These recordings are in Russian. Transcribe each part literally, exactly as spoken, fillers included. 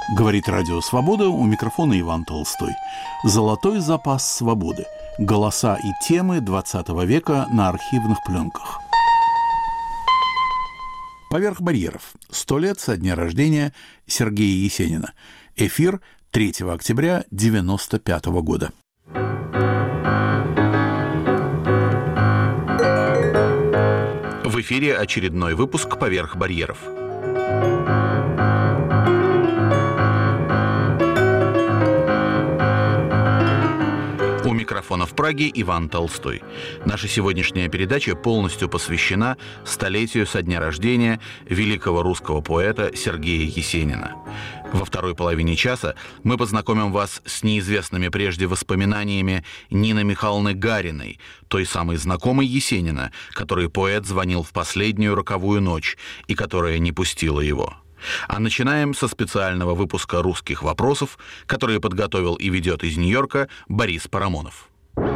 Говорит Радио Свобода, у микрофона Иван Толстой. Золотой запас свободы. Голоса и темы двадцатого века на архивных пленках. Поверх барьеров. Сто лет со дня рождения Сергея Есенина. Эфир третьего октября девяносто пятого года. В эфире очередной выпуск «Поверх барьеров». У микрофона в Праге Иван Толстой. Наша сегодняшняя передача полностью посвящена столетию со дня рождения великого русского поэта Сергея Есенина. Во второй половине часа мы познакомим вас с неизвестными прежде воспоминаниями Нины Михайловны Гариной, той самой знакомой Есенина, которой поэт звонил в последнюю роковую ночь и которая не пустила его. А начинаем со специального выпуска «Русских вопросов», который подготовил и ведет из Нью-Йорка Борис Парамонов.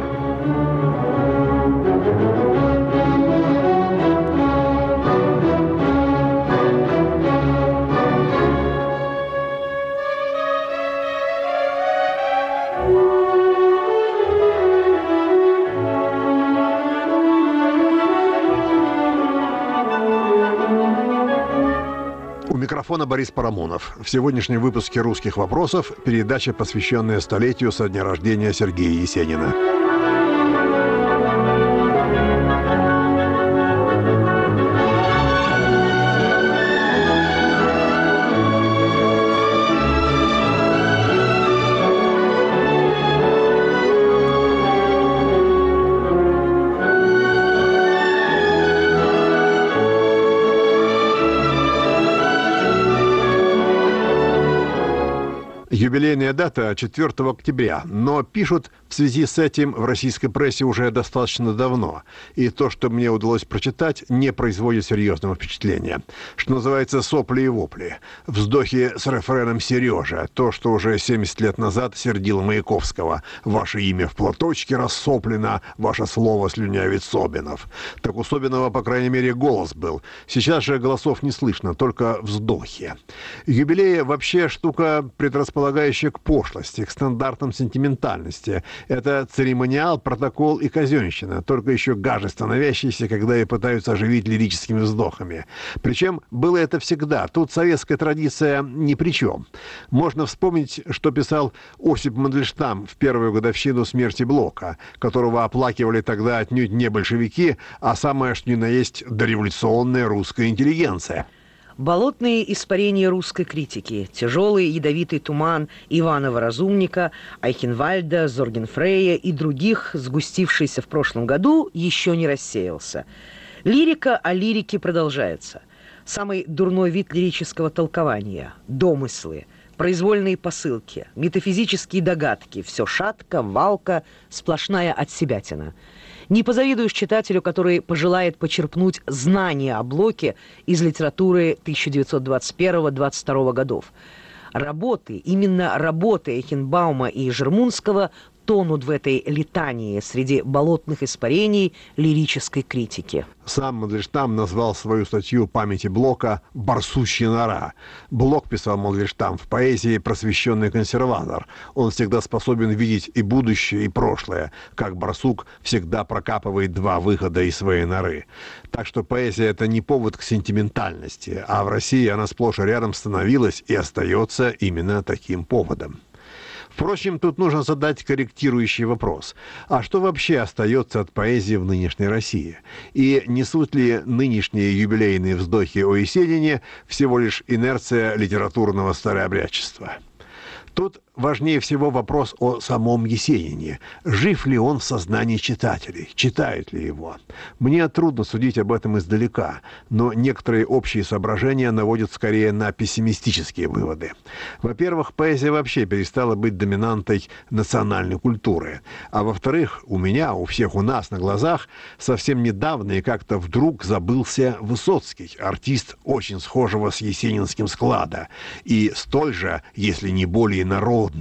У микрофона Борис Парамонов. В сегодняшнем выпуске «Русских вопросов» передача, посвященная столетию со дня рождения Сергея Есенина. Юбилейная дата четвёртого октября, но пишут в связи с этим в российской прессе уже достаточно давно. И то, что мне удалось прочитать, не производит серьезного впечатления. Что называется, сопли и вопли. Вздохи с рефреном «Сережа». То, что уже семьдесят лет назад сердил Маяковского. «Ваше имя в платочке рассоплено, ваше слово слюнявит Собинов». Так у Собинова, по крайней мере, голос был. Сейчас же голосов не слышно, только вздохи. Юбилей вообще штука предрасполагающая к пошлости, к стандартам сентиментальности. Это церемониал, протокол и казенщина, только еще гаже становящиеся, когда ее пытаются оживить лирическими вздохами. Причем было это всегда. Тут советская традиция ни при чем. Можно вспомнить, что писал Осип Мандельштам в первую годовщину смерти Блока, которого оплакивали тогда отнюдь не большевики, а самое что ни на есть дореволюционная русская интеллигенция. Болотные испарения русской критики, тяжелый ядовитый туман Иванова-Разумника, Айхенвальда, Зоргенфрея и других, сгустившийся в прошлом году, еще не рассеялся. Лирика о лирике продолжается. Самый дурной вид лирического толкования – домыслы, произвольные посылки, метафизические догадки – все шатко, валко, сплошная отсебятина. Не позавидуешь читателю, который пожелает почерпнуть знания о Блоке из литературы тысяча девятьсот двадцать первого — двадцать второго годов. Работы, именно работы Эйхенбаума и Жермунского тонут в этой летании среди болотных испарений лирической критики. Сам Мандельштам назвал свою статью «Памяти Блока» «Барсучья нора». Блок, писал Мандельштам, в поэзии просвещенный консерватор. Он всегда способен видеть и будущее, и прошлое, как барсук всегда прокапывает два выхода из своей норы. Так что поэзия — это не повод к сентиментальности, а в России она сплошь и рядом становилась и остается именно таким поводом. Впрочем, тут нужно задать корректирующий вопрос. А что вообще остается от поэзии в нынешней России? И несут ли нынешние юбилейные вздохи о Есенине всего лишь инерция литературного старообрядчества? Тут важнее всего вопрос о самом Есенине. Жив ли он в сознании читателей? Читают ли его? Мне трудно судить об этом издалека, но некоторые общие соображения наводят скорее на пессимистические выводы. Во-первых, поэзия вообще перестала быть доминантой национальной культуры. А во-вторых, у меня, у всех у нас на глазах совсем недавно и как-то вдруг забылся Высоцкий, артист очень схожего с есенинским склада, и столь же, если не более народный.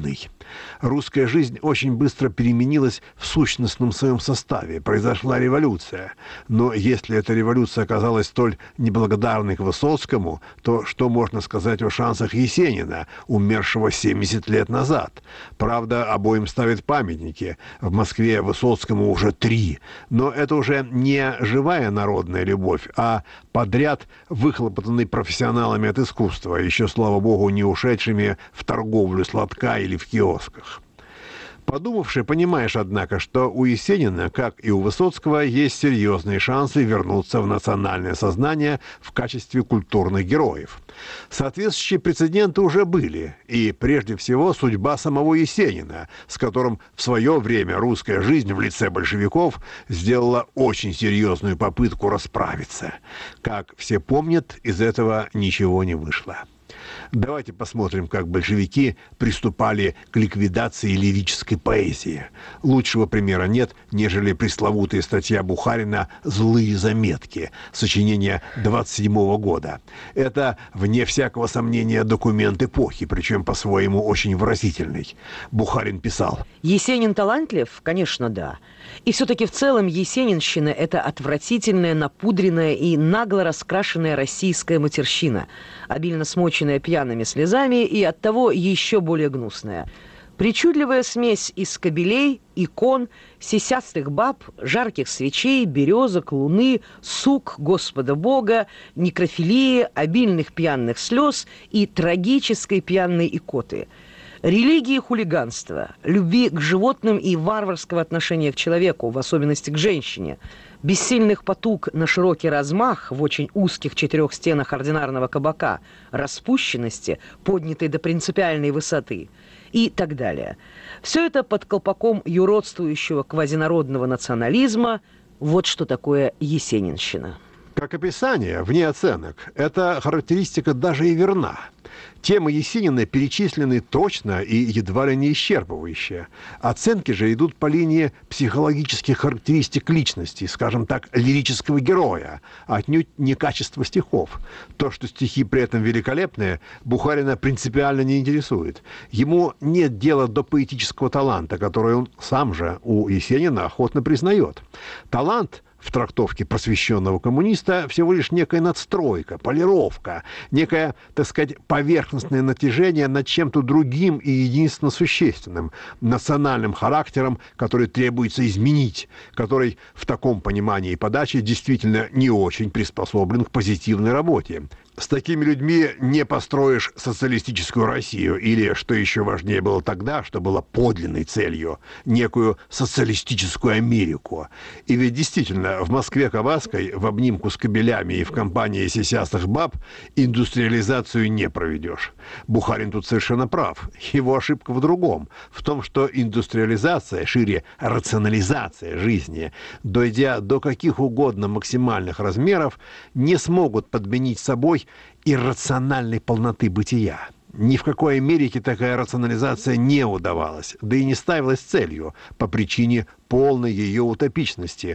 Русская жизнь очень быстро переменилась в сущностном своем составе. Произошла революция. Но если эта революция оказалась столь неблагодарной к Высоцкому, то что можно сказать о шансах Есенина, умершего семьдесят лет назад? Правда, обоим ставят памятники. В Москве Высоцкому уже три. Но это уже не живая народная любовь, а подряд выхлопотанный профессионалами от искусства, еще, слава богу, не ушедшими в торговлю сладка или в киосках. Подумавши, понимаешь, однако, что у Есенина, как и у Высоцкого, есть серьезные шансы вернуться в национальное сознание в качестве культурных героев. Соответствующие прецеденты уже были, и прежде всего судьба самого Есенина, с которым в свое время русская жизнь в лице большевиков сделала очень серьезную попытку расправиться. Как все помнят, из этого ничего не вышло. Давайте посмотрим, как большевики приступали к ликвидации лирической поэзии. Лучшего примера нет, нежели пресловутая статья Бухарина «Злые заметки», сочинение двадцать седьмого года. Это, вне всякого сомнения, документ эпохи, причем по-своему очень выразительный. Бухарин писал: Есенин талантлив? Конечно, да. И все-таки в целом есенинщина – это отвратительная, напудренная и нагло раскрашенная российская матерщина, обильно смоченная пьяными слезами и оттого еще более гнусная. Причудливая смесь из кобелей, икон, сисястых баб, жарких свечей, березок, луны, сук, Господа Бога, некрофилии, обильных пьяных слез и трагической пьяной икоты. Религии хулиганства, любви к животным и варварского отношения к человеку, в особенности к женщине, бессильных потуг на широкий размах в очень узких четырех стенах ординарного кабака, распущенности, поднятой до принципиальной высоты и так далее. Все это под колпаком юродствующего квазинародного национализма. Вот что такое есенинщина. Как описание, вне оценок, эта характеристика даже и верна. Темы Есенина перечислены точно и едва ли не исчерпывающе. Оценки же идут по линии психологических характеристик личности, скажем так, лирического героя, а отнюдь не качества стихов. То, что стихи при этом великолепные, Бухарина принципиально не интересует. Ему нет дела до поэтического таланта, который он сам же у Есенина охотно признает. Талант в трактовке просвещенного коммуниста всего лишь некая надстройка, полировка, некое, так сказать, поверхностное натяжение над чем-то другим и единственно существенным, национальным характером, который требуется изменить, который в таком понимании и подаче действительно не очень приспособлен к позитивной работе. С такими людьми не построишь социалистическую Россию или, что еще важнее было тогда, что было подлинной целью, некую социалистическую Америку. И ведь действительно в Москве-Кавказской в обнимку с кобелями и в компании сисястых баб индустриализацию не проведешь. Бухарин тут совершенно прав. Его ошибка в другом. В том, что индустриализация, шире рационализация жизни, дойдя до каких угодно максимальных размеров, не смогут подменить собой иррациональной полноты бытия. Ни в какой Америке такая рационализация не удавалась, да и не ставилась целью по причине полной ее утопичности.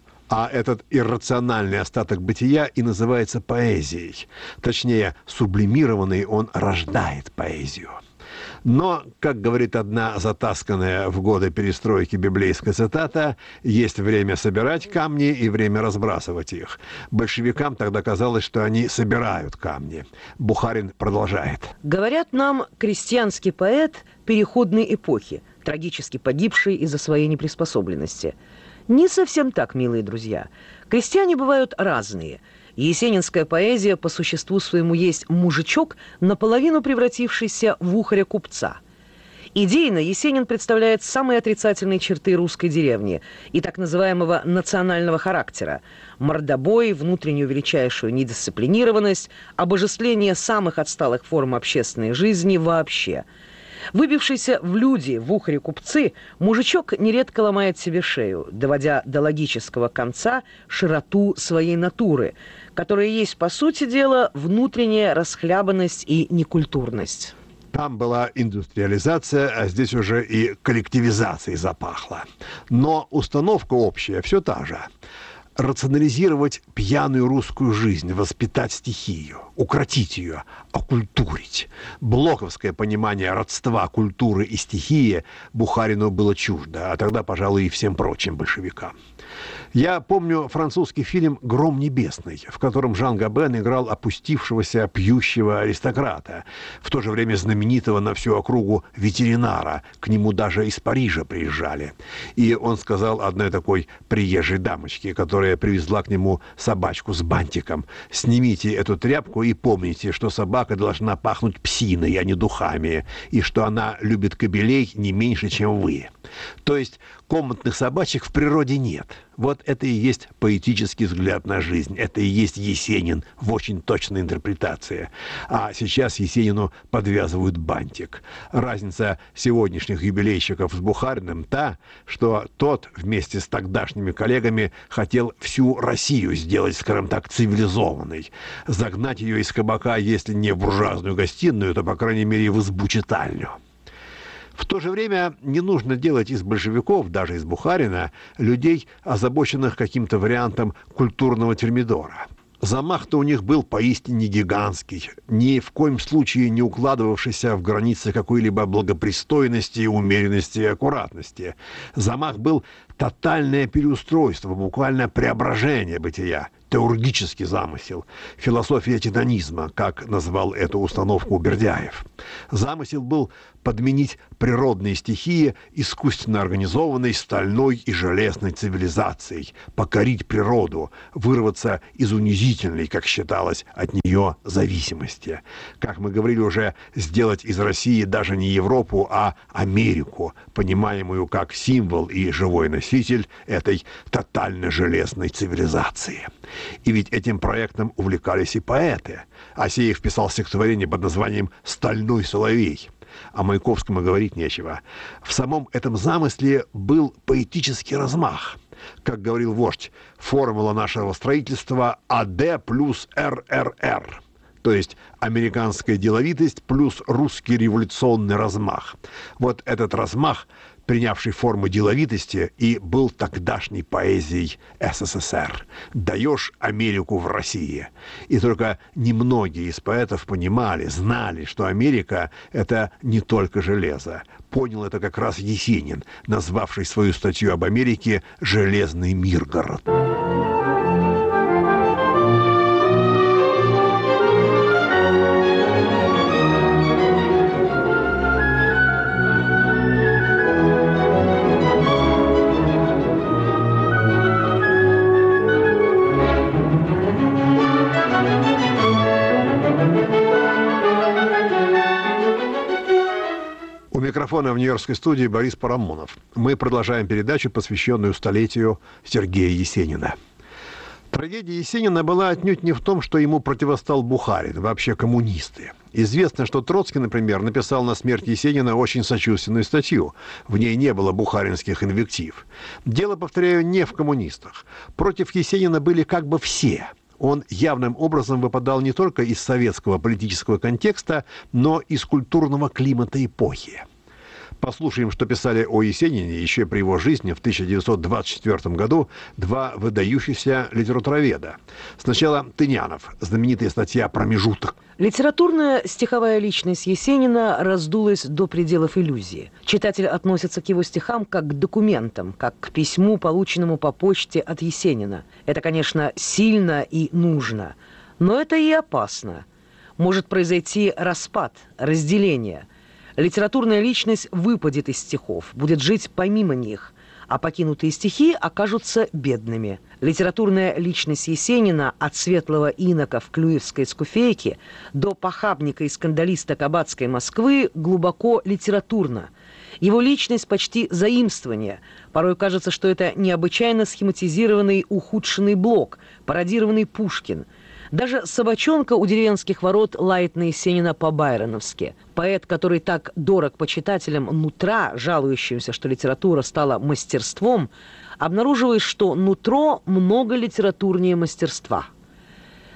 А этот иррациональный остаток бытия и называется поэзией. Точнее, сублимированный он рождает поэзию. Но, как говорит одна затасканная в годы перестройки библейская цитата, есть время собирать камни и время разбрасывать их. Большевикам тогда казалось, что они собирают камни. Бухарин продолжает. Говорят нам, крестьянский поэт переходной эпохи, трагически погибший из-за своей неприспособленности. Не совсем так, милые друзья. Крестьяне бывают разные. Есенинская поэзия по существу своему есть мужичок, наполовину превратившийся в ухаря-купца. Идейно Есенин представляет самые отрицательные черты русской деревни и так называемого национального характера: мордобой, внутреннюю величайшую недисциплинированность, обожествление самых отсталых форм общественной жизни вообще. Выбившийся в люди, в ухаре-купцы, мужичок нередко ломает себе шею, доводя до логического конца широту своей натуры, которая есть, по сути дела, внутренняя расхлябанность и некультурность. Там была индустриализация, а здесь уже и коллективизацией запахло. Но установка общая все та же. рационализировать пьяную русскую жизнь, воспитать стихию, укротить ее, окультурить. Блоковское понимание родства культуры и стихии Бухарину было чуждо, а тогда, пожалуй, и всем прочим большевикам. Я помню французский фильм «Гром небесный», в котором Жан Габен играл опустившегося пьющего аристократа, в то же время знаменитого на всю округу ветеринара. К нему даже из Парижа приезжали. И он сказал одной такой приезжей дамочке, которая привезла к нему собачку с бантиком: «Снимите эту тряпку и помните, что собака должна пахнуть псиной, а не духами, и что она любит кобелей не меньше, чем вы». То есть комнатных собачек в природе нет. Вот это и есть поэтический взгляд на жизнь. Это и есть Есенин в очень точной интерпретации. А сейчас Есенину подвязывают бантик. Разница сегодняшних юбилейщиков с Бухариным та, что тот вместе с тогдашними коллегами хотел всю Россию сделать, скажем так, цивилизованной. Загнать ее из кабака, если не в буржуазную гостиную, то, по крайней мере, в избу-читальню. В то же время не нужно делать из большевиков, даже из Бухарина, людей, озабоченных каким-то вариантом культурного термидора. Замах-то у них был поистине гигантский, ни в коем случае не укладывавшийся в границы какой-либо благопристойности, умеренности и аккуратности. Замах был тотальное переустройство, буквально преображение бытия, теургический замысел, философия титанизма, как назвал эту установку Бердяев. Замысел был подменить природные стихии искусственно организованной стальной и железной цивилизацией, покорить природу, вырваться из унизительной, как считалось, от нее зависимости. Как мы говорили уже, сделать из России даже не Европу, а Америку, понимаемую как символ и живой носитель этой тотально железной цивилизации. И ведь этим проектом увлекались и поэты. Асеев писал стихотворение под названием «Стальной соловей». О Маяковском и говорить нечего. В самом этом замысле был поэтический размах. Как говорил вождь, формула нашего строительства АД плюс РРР. То есть американская деловитость плюс русский революционный размах. Вот этот размах, принявший форму деловитости, и был тогдашней поэзией СССР. «Даешь Америку в России». И только немногие из поэтов понимали, знали, что Америка – это не только железо. Понял это как раз Есенин, назвавший свою статью об Америке «Железный Миргород». У микрофона в Нью-Йоркской студии Борис Парамонов. Мы продолжаем передачу, посвященную столетию Сергея Есенина. Трагедия Есенина была отнюдь не в том, что ему противостал Бухарин, вообще коммунисты. Известно, что Троцкий, например, написал на смерть Есенина очень сочувственную статью. В ней не было бухаринских инвектив. Дело, повторяю, не в коммунистах. Против Есенина были как бы все. Он явным образом выпадал не только из советского политического контекста, но и из культурного климата эпохи. Послушаем, что писали о Есенине еще при его жизни в тысяча девятьсот двадцать четвёртом году два выдающихся литературоведа. Сначала Тынянов, знаменитая статья «Промежуток». Литературная стиховая личность Есенина раздулась до пределов иллюзии. Читатель относится к его стихам как к документам, как к письму, полученному по почте от Есенина. Это, конечно, сильно и нужно, но это и опасно. Может произойти распад, разделение. Литературная личность выпадет из стихов, будет жить помимо них, а покинутые стихи окажутся бедными. Литературная личность Есенина от светлого инока в клюевской скуфейке до похабника и скандалиста кабацкой Москвы глубоко литературна. Его личность почти заимствование. Порой кажется, что это необычайно схематизированный ухудшенный Блок, пародированный Пушкин. Даже собачонка у деревенских ворот лает на Есенина по-байроновски. Поэт, который так дорог почитателям нутра, жалующимся, что литература стала мастерством, обнаруживает, что нутро много литературнее мастерства.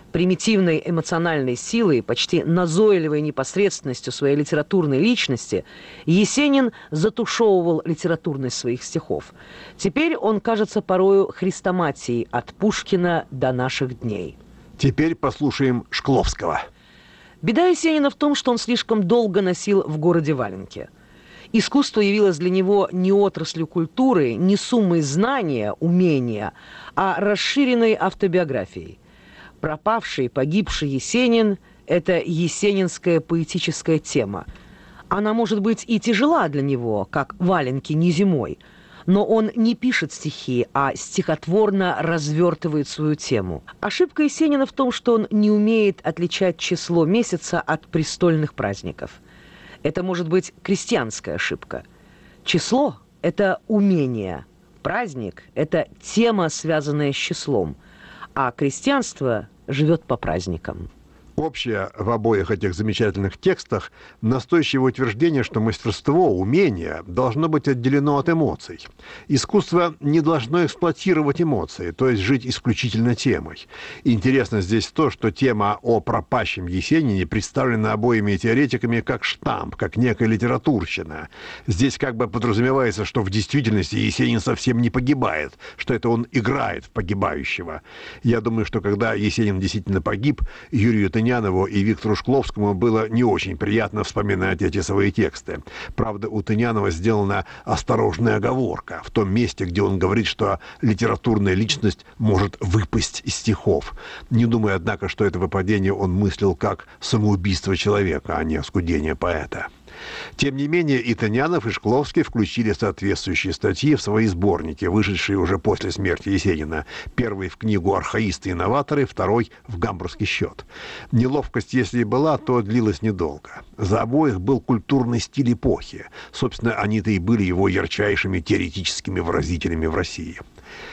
Примитивной эмоциональной силой, почти назойливой непосредственностью своей литературной личности Есенин затушевывал литературность своих стихов. Теперь он кажется порою хрестоматией от Пушкина до наших дней. Теперь послушаем Шкловского. Беда Есенина в том, что он слишком долго носил в городе валенки. Искусство явилось для него не отраслью культуры, не суммой знания, умения, а расширенной автобиографией. Пропавший, погибший Есенин – это есенинская поэтическая тема. Она может быть и тяжела для него, как валенки не зимой, но он не пишет стихи, а стихотворно развертывает свою тему. Ошибка Есенина в том, что он не умеет отличать число месяца от престольных праздников. Это может быть крестьянская ошибка. Число – это умение, праздник – это тема, связанная с числом, а крестьянство живет по праздникам. Общее в обоих этих замечательных текстах настойчивое утверждение, что мастерство, умение должно быть отделено от эмоций. Искусство не должно эксплуатировать эмоции, то есть жить исключительно темой. Интересно здесь то, что тема о пропащем Есенине представлена обоими теоретиками как штамп, как некая литературщина. Здесь как бы подразумевается, что в действительности Есенин совсем не погибает, что это он играет в погибающего. Я думаю, что когда Есенин действительно погиб, Юрию Тынянову и Виктору Шкловскому было не очень приятно вспоминать эти свои тексты. Правда, у Тынянова сделана осторожная оговорка в том месте, где он говорит, что литературная личность может выпасть из стихов. Не думаю, однако, что это выпадение он мыслил как самоубийство человека, а не оскудение поэта. Тем не менее, и Тынянов, и Шкловский включили соответствующие статьи в свои сборники, вышедшие уже после смерти Есенина. Первый в книгу «Архаисты и новаторы», второй в «Гамбургский счет». Неловкость, если и была, то длилась недолго. За обоих был культурный стиль эпохи. Собственно, они-то и были его ярчайшими теоретическими выразителями в России.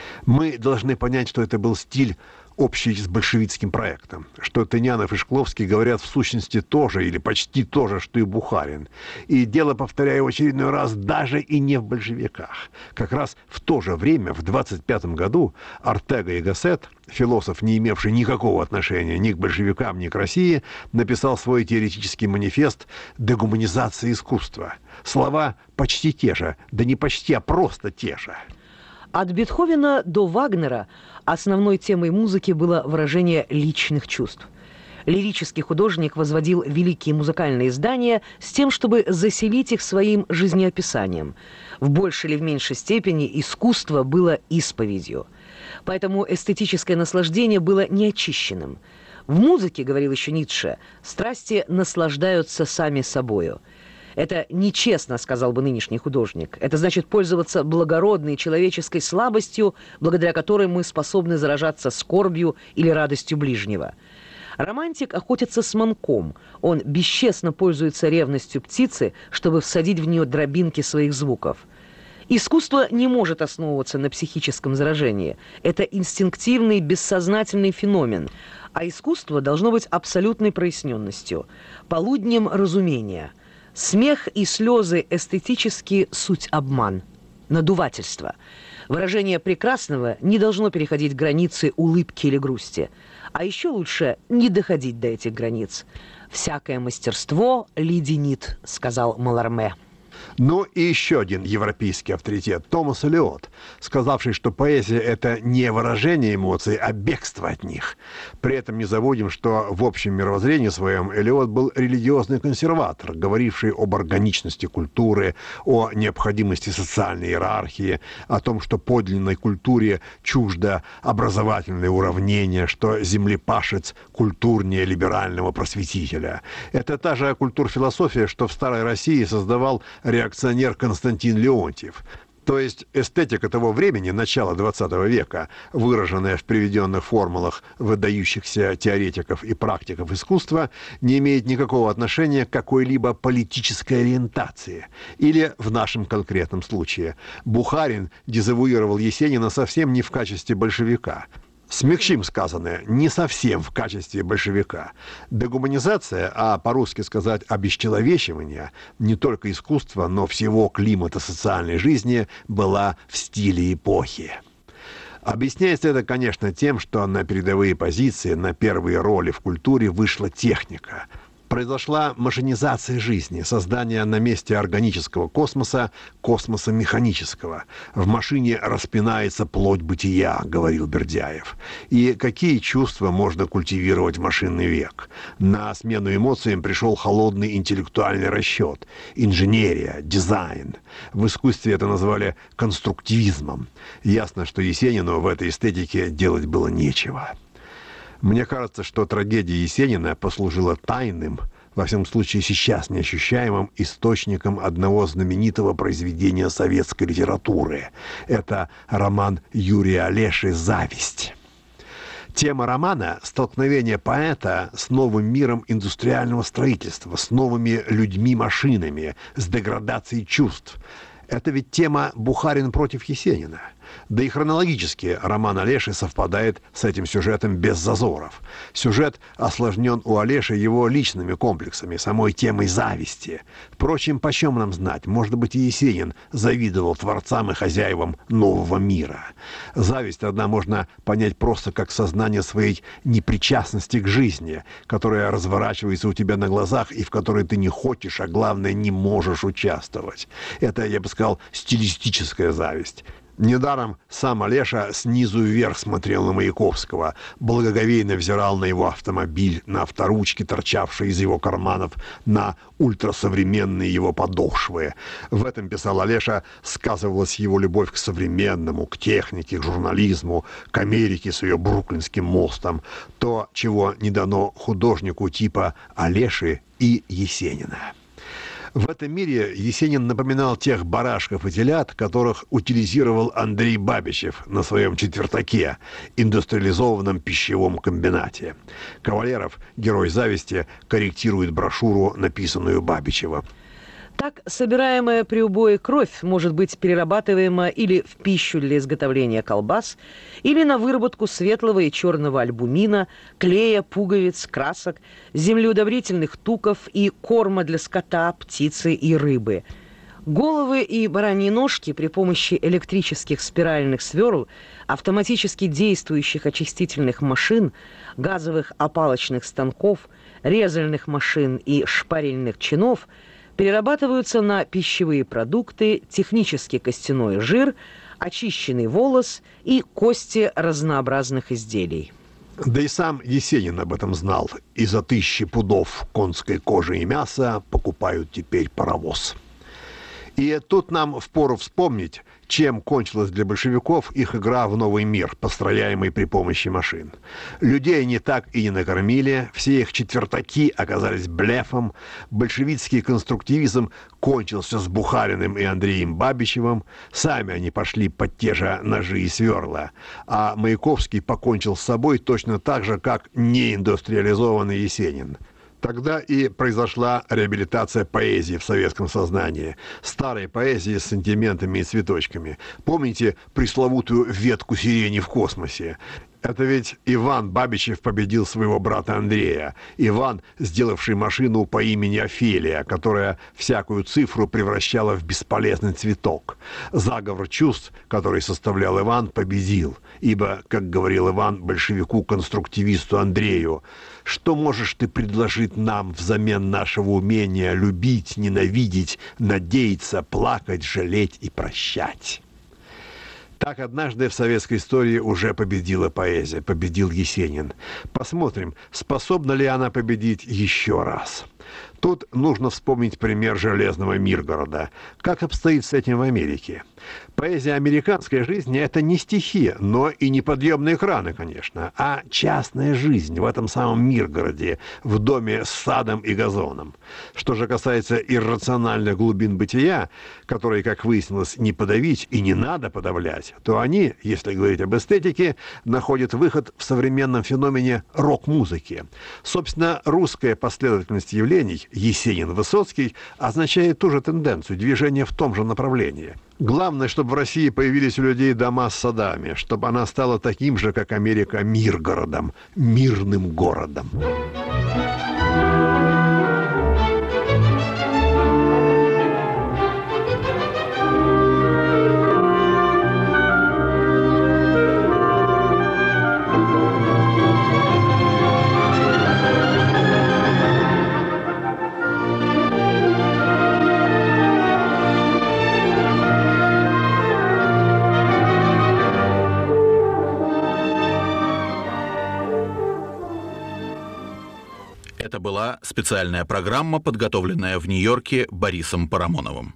Мы должны понять, что это был стиль общий с большевистским проектом, что Тынянов и Шкловский говорят в сущности то же или почти то же, что и Бухарин. И дело, повторяю в очередной раз, даже и не в большевиках. Как раз в то же время, в двадцать пятом году, Ортега и Гассет, философ, не имевший никакого отношения ни к большевикам, ни к России, написал свой теоретический манифест «Дегуманизация искусства». Слова почти те же, да не почти, а просто те же. От Бетховена до Вагнера основной темой музыки было выражение личных чувств. Лирический художник возводил великие музыкальные издания с тем, чтобы заселить их своим жизнеописанием. В большей или в меньшей степени искусство было исповедью. Поэтому эстетическое наслаждение было неочищенным. В музыке, говорил еще Ницше, страсти наслаждаются сами собою. Это нечестно, сказал бы нынешний художник. Это значит пользоваться благородной человеческой слабостью, благодаря которой мы способны заражаться скорбью или радостью ближнего. Романтик охотится с манком. Он бесчестно пользуется ревностью птицы, чтобы всадить в нее дробинки своих звуков. Искусство не может основываться на психическом заражении. Это инстинктивный, бессознательный феномен. А искусство должно быть абсолютной проясненностью, полуднем разумения. Смех и слезы эстетически суть обман, надувательство. Выражение прекрасного не должно переходить границы улыбки или грусти. А еще лучше не доходить до этих границ. «Всякое мастерство леденит», — сказал Маларме. Ну и еще один европейский авторитет – Томас Элиот, сказавший, что поэзия – это не выражение эмоций, а бегство от них. При этом не забудем, что в общем мировоззрении своем Элиот был религиозный консерватор, говоривший об органичности культуры, о необходимости социальной иерархии, о том, что подлинной культуре чуждо образовательное уравнение, что землепашец культурнее либерального просветителя. Это та же культурфилософия, что в старой России создавал реакционер Константин Леонтьев. То есть эстетика того времени, начала двадцатого века, выраженная в приведенных формулах выдающихся теоретиков и практиков искусства, не имеет никакого отношения к какой-либо политической ориентации. Или, в нашем конкретном случае, Бухарин дезавуировал Есенина совсем не в качестве большевика. Смягчим сказанное, не совсем в качестве большевика. Дегуманизация, а по-русски сказать обесчеловечивание, не только искусства, но всего климата социальной жизни, была в стиле эпохи. Объясняется это, конечно, тем, что на передовые позиции, на первые роли в культуре вышла техника. Произошла машинизация жизни, создание на месте органического космоса космоса механического. В машине распинается плоть бытия, говорил Бердяев. И какие чувства можно культивировать в машинный век? На смену эмоциям пришел холодный интеллектуальный расчет, инженерия, дизайн. В искусстве это назвали конструктивизмом. Ясно, что Есенину в этой эстетике делать было нечего. Мне кажется, что трагедия Есенина послужила тайным, во всяком случае сейчас неощущаемым, источником одного знаменитого произведения советской литературы. Это роман Юрия Олеши «Зависть». Тема романа – столкновение поэта с новым миром индустриального строительства, с новыми людьми-машинами, с деградацией чувств. Это ведь тема Бухарин против Есенина. Да и хронологически роман Олеши совпадает с этим сюжетом без зазоров. Сюжет осложнен у Олеши его личными комплексами, самой темой зависти. Впрочем, почем нам знать, может быть, и Есенин завидовал творцам и хозяевам нового мира. Зависть, одна, можно понять просто как сознание своей непричастности к жизни, которая разворачивается у тебя на глазах и в которой ты не хочешь, а главное, не можешь участвовать. Это, я бы сказал, стилистическая зависть. Недаром сам Олеша снизу вверх смотрел на Маяковского, благоговейно взирал на его автомобиль, на авторучки, торчавшие из его карманов, на ультрасовременные его подошвы. В этом, писал Олеша, сказывалась его любовь к современному, к технике, к журнализму, к Америке с ее Бруклинским мостом. То, чего не дано художнику типа Олеши и Есенина. В этом мире Есенин напоминал тех барашков и телят, которых утилизировал Андрей Бабичев на своем четвертаке, индустриализованном пищевом комбинате. Кавалеров, герой «Зависти», корректирует брошюру, написанную Бабичевым. Так, собираемая при убое кровь может быть перерабатываема или в пищу для изготовления колбас, или на выработку светлого и черного альбумина, клея, пуговиц, красок, землеудобрительных туков и корма для скота, птицы и рыбы. Головы и бараньи ножки при помощи электрических спиральных сверл, автоматически действующих очистительных машин, газовых опалочных станков, резальных машин и шпарильных чинов перерабатываются на пищевые продукты, технический костяной жир, очищенный волос и кости разнообразных изделий. Да и сам Есенин об этом знал. И за тысячи пудов конской кожи и мяса покупают теперь паровоз. И тут нам впору вспомнить, чем кончилась для большевиков их игра в новый мир, построяемый при помощи машин. Людей они так и не накормили, все их четвертаки оказались блефом, большевистский конструктивизм кончился с Бухариным и Андреем Бабичевым, сами они пошли под те же ножи и сверла, а Маяковский покончил с собой точно так же, как неиндустриализованный Есенин. Тогда и произошла реабилитация поэзии в советском сознании. Старой поэзии с сантиментами и цветочками. Помните пресловутую ветку сирени в космосе? Это ведь Иван Бабичев победил своего брата Андрея. Иван, сделавший машину по имени Офелия, которая всякую цифру превращала в бесполезный цветок. Заговор чувств, который составлял Иван, победил. Ибо, как говорил Иван большевику-конструктивисту Андрею, что можешь ты предложить нам взамен нашего умения любить, ненавидеть, надеяться, плакать, жалеть и прощать? Так однажды в советской истории уже победила поэзия, победил Есенин. Посмотрим, способна ли она победить еще раз. Тут нужно вспомнить пример Железного Миргорода. Как обстоит с этим в Америке? Поэзия американской жизни – это не стихи, но и не подъемные краны, конечно, а частная жизнь в этом самом Миргороде, в доме с садом и газоном. Что же касается иррациональных глубин бытия, которые, как выяснилось, не подавить и не надо подавлять, то они, если говорить об эстетике, находят выход в современном феномене рок-музыки. Собственно, русская последовательность явлений Есенин-Высоцкий означает ту же тенденцию, движение в том же направлении. Главное, чтобы в России появились у людей дома с садами, чтобы она стала таким же, как Америка, Миргородом, мирным городом. Специальная программа, подготовленная в Нью-Йорке Борисом Парамоновым.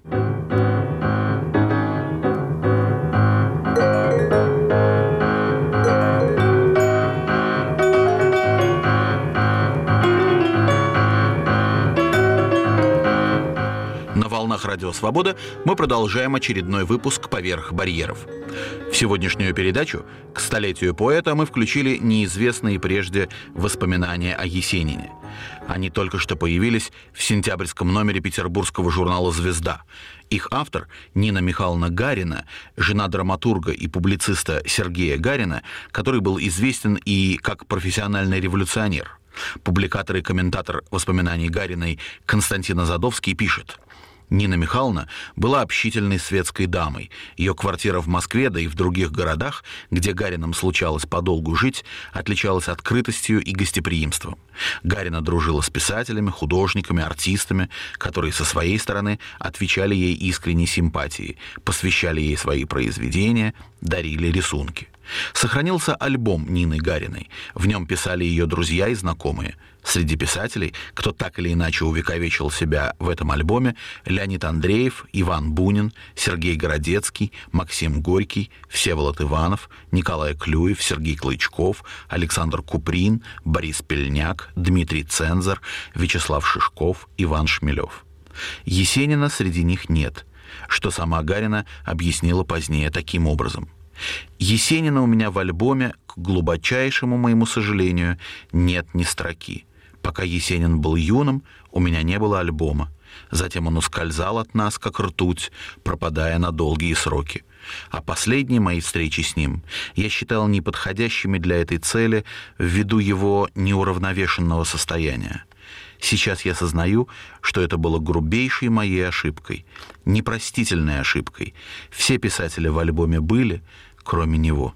На волнах Радио Свобода мы продолжаем очередной выпуск «Поверх барьеров». В сегодняшнюю передачу к столетию поэта мы включили неизвестные прежде воспоминания о Есенине. Они только что появились в сентябрьском номере петербургского журнала «Звезда». Их автор Нина Михайловна Гарина, жена драматурга и публициста Сергея Гарина, который был известен и как профессиональный революционер. Публикатор и комментатор воспоминаний Гариной Константин Азадовский пишет: Нина Михайловна была общительной светской дамой. Ее квартира в Москве, да и в других городах, где Гаринам случалось подолгу жить, отличалась открытостью и гостеприимством. Гарина дружила с писателями, художниками, артистами, которые со своей стороны отвечали ей искренней симпатией, посвящали ей свои произведения, дарили рисунки. Сохранился альбом Нины Гариной. В нем писали ее друзья и знакомые. Среди писателей, кто так или иначе увековечил себя в этом альбоме, Леонид Андреев, Иван Бунин, Сергей Городецкий, Максим Горький, Всеволод Иванов, Николай Клюев, Сергей Клычков, Александр Куприн, Борис Пельняк, Дмитрий Цензор, Вячеслав Шишков, Иван Шмелев. Есенина среди них нет, что сама Гарина объяснила позднее таким образом: Есенина у меня в альбоме, к глубочайшему моему сожалению, нет ни строки. Пока Есенин был юным, у меня не было альбома. Затем он ускользал от нас, как ртуть, пропадая на долгие сроки. А последние мои встречи с ним я считал неподходящими для этой цели ввиду его неуравновешенного состояния. Сейчас я сознаю, что это было грубейшей моей ошибкой, непростительной ошибкой. Все писатели в альбоме были, кроме него.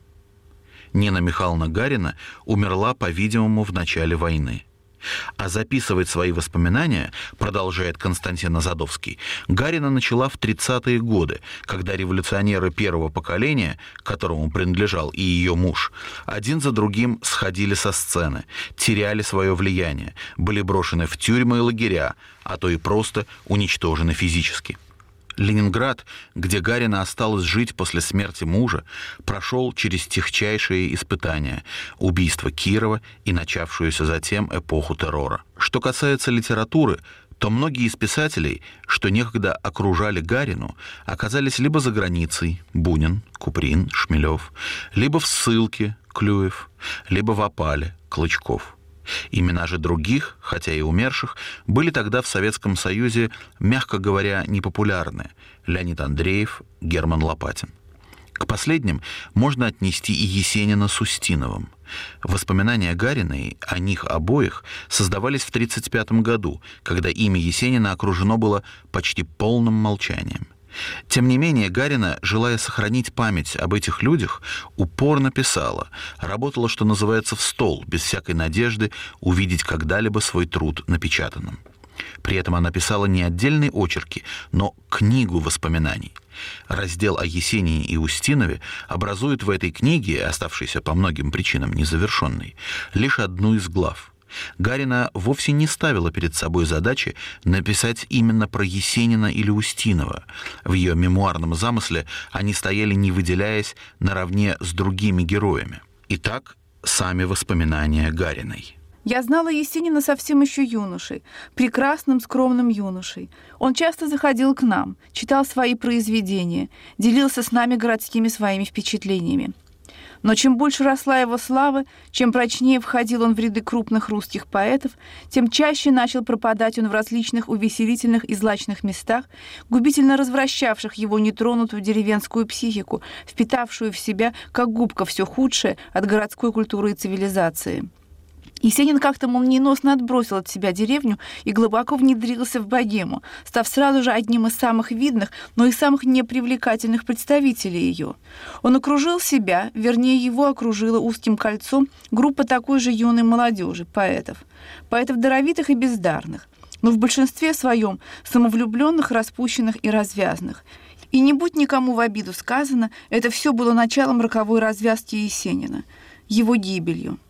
Нина Михайловна Гарина умерла, по-видимому, в начале войны. А записывать свои воспоминания, продолжает Константин Азадовский, Гарина начала в тридцатые годы, когда революционеры первого поколения, которому принадлежал и ее муж, один за другим сходили со сцены, теряли свое влияние, были брошены в тюрьмы и лагеря, а то и просто уничтожены физически. Ленинград, где Гарина осталась жить после смерти мужа, прошел через тягчайшие испытания – убийство Кирова и начавшуюся затем эпоху террора. Что касается литературы, то многие из писателей, что некогда окружали Гарину, оказались либо за границей – Бунин, Куприн, Шмелев, либо в ссылке – Клюев, либо в опале – Клычков. Имена же других, хотя и умерших, были тогда в Советском Союзе, мягко говоря, непопулярны – Леонид Андреев, Герман Лопатин. К последним можно отнести и Есенина с Устиновым. Воспоминания Гариной о них обоих создавались в тысяча девятьсот тридцать пятом году, когда имя Есенина окружено было почти полным молчанием. Тем не менее, Гарина, желая сохранить память об этих людях, упорно писала, работала, что называется, в стол, без всякой надежды увидеть когда-либо свой труд напечатанным. При этом она писала не отдельные очерки, но книгу воспоминаний. Раздел о Есенине и Устинове образует в этой книге, оставшейся по многим причинам незавершенной, лишь одну из глав. Гарина вовсе не ставила перед собой задачи написать именно про Есенина или Устинова. В ее мемуарном замысле они стояли, не выделяясь, наравне с другими героями. Итак, сами воспоминания Гариной. Я знала Есенина совсем еще юношей, прекрасным, скромным юношей. Он часто заходил к нам, читал свои произведения, делился с нами городскими своими впечатлениями. Но чем больше росла его слава, чем прочнее входил он в ряды крупных русских поэтов, тем чаще начал пропадать он в различных увеселительных и злачных местах, губительно развращавших его нетронутую деревенскую психику, впитавшую в себя, как губка, все худшее от городской культуры и цивилизации. Есенин как-то молниеносно отбросил от себя деревню и глубоко внедрился в богему, став сразу же одним из самых видных, но и самых непривлекательных представителей ее. Он окружил себя, вернее, его окружила узким кольцом группа такой же юной молодежи, поэтов. Поэтов даровитых и бездарных, но в большинстве своем самовлюбленных, распущенных и развязных. И не будь никому в обиду сказано, это все было началом роковой развязки Есенина, его гибелью.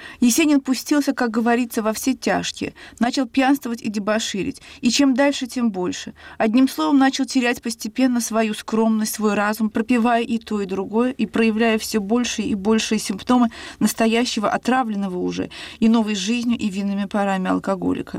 Есенин пустился, как говорится, во все тяжкие, начал пьянствовать и дебоширить, и чем дальше, тем больше. Одним словом, начал терять постепенно свою скромность, свой разум, пропивая и то, и другое, и проявляя все большие и большие симптомы настоящего, отравленного уже, и новой жизнью, и винными парами алкоголика.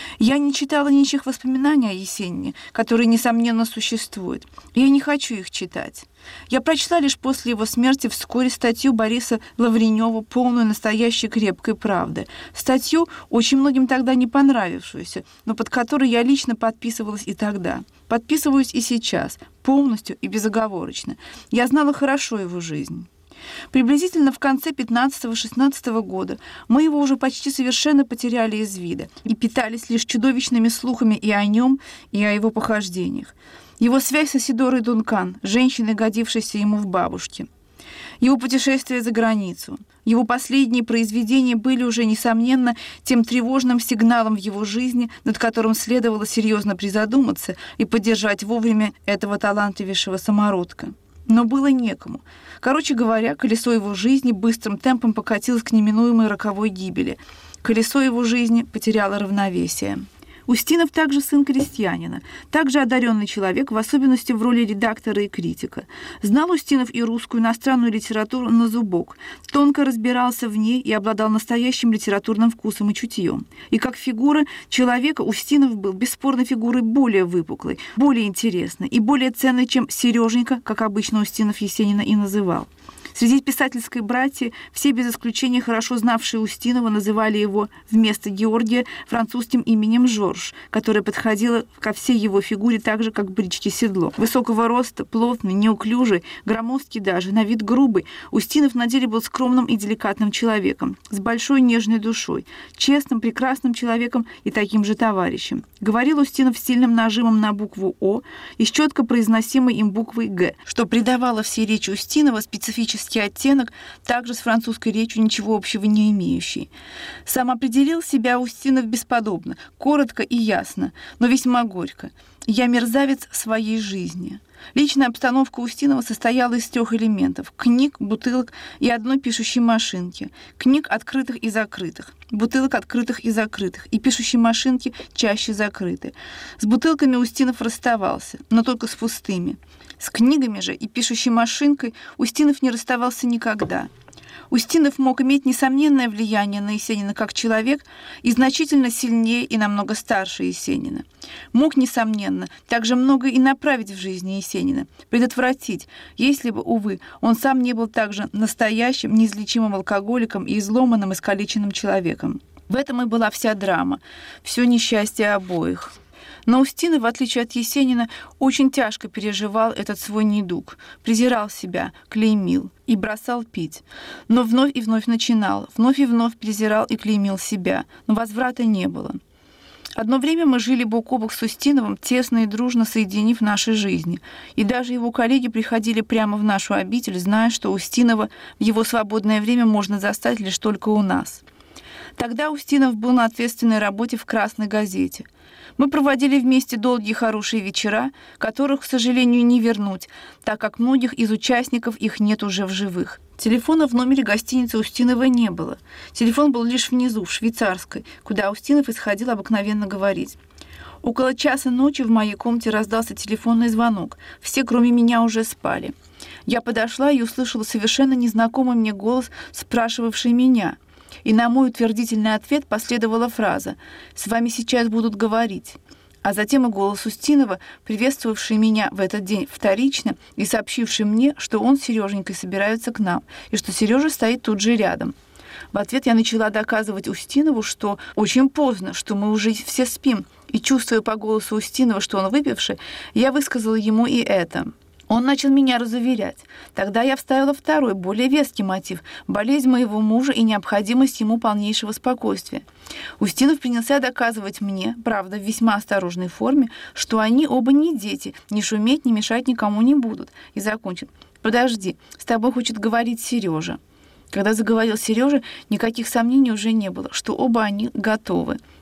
Я не читала ничьих воспоминаний о Есенине, которые, несомненно, существуют. Я не хочу их читать. Я прочла лишь после его смерти вскоре статью Бориса Лавренева, полную настоящей крепкой правды. Статью, очень многим тогда не понравившуюся, но под которой я лично подписывалась и тогда. Подписываюсь и сейчас, полностью и безоговорочно. Я знала хорошо его жизнь. Приблизительно в конце пятнадцатого-шестнадцатого года мы его уже почти совершенно потеряли из вида и питались лишь чудовищными слухами и о нем, и о его похождениях. Его связь с Исидорой Дункан, женщиной, годившейся ему в бабушке. Его путешествие за границу. Его последние произведения были уже, несомненно, тем тревожным сигналом в его жизни, над которым следовало серьезно призадуматься и поддержать вовремя этого талантливейшего самородка. Но было некому. Короче говоря, колесо его жизни быстрым темпом покатилось к неминуемой роковой гибели. Колесо его жизни потеряло равновесие. Устинов также сын крестьянина, также одаренный человек, в особенности в роли редактора и критика. Знал Устинов и русскую, иностранную литературу на зубок, тонко разбирался в ней и обладал настоящим литературным вкусом и чутьем. И как фигура человека Устинов был бесспорно фигурой более выпуклой, более интересной и более ценной, чем Сереженька, как обычно Устинов Есенина и называл. Среди писательской братьи все без исключения хорошо знавшие Устинова называли его вместо Георгия французским именем Жорж, которое подходило ко всей его фигуре так же, как бричке седло. Высокого роста, плотный, неуклюжий, громоздкий даже, на вид грубый, Устинов на деле был скромным и деликатным человеком, с большой нежной душой, честным, прекрасным человеком и таким же товарищем. Говорил Устинов с сильным нажимом на букву «О» и с четко произносимой им буквой «Г», что придавало всей речи Устинова специфический оттенок, также с французской речью ничего общего не имеющий. Сам определил себя Устинов бесподобно, коротко и ясно, но весьма горько. «Я мерзавец своей жизни». Личная обстановка Устинова состояла из трех элементов: книг, бутылок и одной пишущей машинки. Книг открытых и закрытых, бутылок открытых и закрытых, и пишущей машинки чаще закрыты. С бутылками Устинов расставался, но только с пустыми. С книгами же и пишущей машинкой Устинов не расставался никогда. Устинов мог иметь несомненное влияние на Есенина как человек и значительно сильнее и намного старше Есенина. Мог, несомненно, также многое и направить в жизни Есенина, предотвратить, если бы, увы, он сам не был также настоящим, неизлечимым алкоголиком и изломанным, искалеченным человеком. В этом и была вся драма, все несчастье обоих. Но Устинов, в отличие от Есенина, очень тяжко переживал этот свой недуг, презирал себя, клеймил и бросал пить. Но вновь и вновь начинал, вновь и вновь презирал и клеймил себя, но возврата не было. Одно время мы жили бок о бок с Устиновым, тесно и дружно соединив наши жизни. И даже его коллеги приходили прямо в нашу обитель, зная, что Устинова в его свободное время можно застать лишь только у нас. Тогда Устинов был на ответственной работе в «Красной газете». Мы проводили вместе долгие хорошие вечера, которых, к сожалению, не вернуть, так как многих из участников их нет уже в живых. Телефона в номере гостиницы Устинова не было. Телефон был лишь внизу, в швейцарской, куда Устинов исходил обыкновенно говорить. Около часа ночи в моей комнате раздался телефонный звонок. Все, кроме меня, уже спали. Я подошла и услышала совершенно незнакомый мне голос, спрашивавший меня. И на мой утвердительный ответ последовала фраза «С вами сейчас будут говорить». А затем и голос Устинова, приветствовавший меня в этот день вторично и сообщивший мне, что он с Сереженькой собираются к нам, и что Сережа стоит тут же рядом. В ответ я начала доказывать Устинову, что очень поздно, что мы уже все спим, и, чувствуя по голосу Устинова, что он выпивший, я высказала ему и это. Он начал меня разуверять. Тогда я вставила второй, более веский мотив – болезнь моего мужа и необходимость ему полнейшего спокойствия. Устинов принялся доказывать мне, правда, в весьма осторожной форме, что они оба не дети, ни шуметь, ни мешать никому не будут. И закончил: «Подожди, с тобой хочет говорить Сережа». Когда заговорил Сережа, никаких сомнений уже не было, что оба они готовы.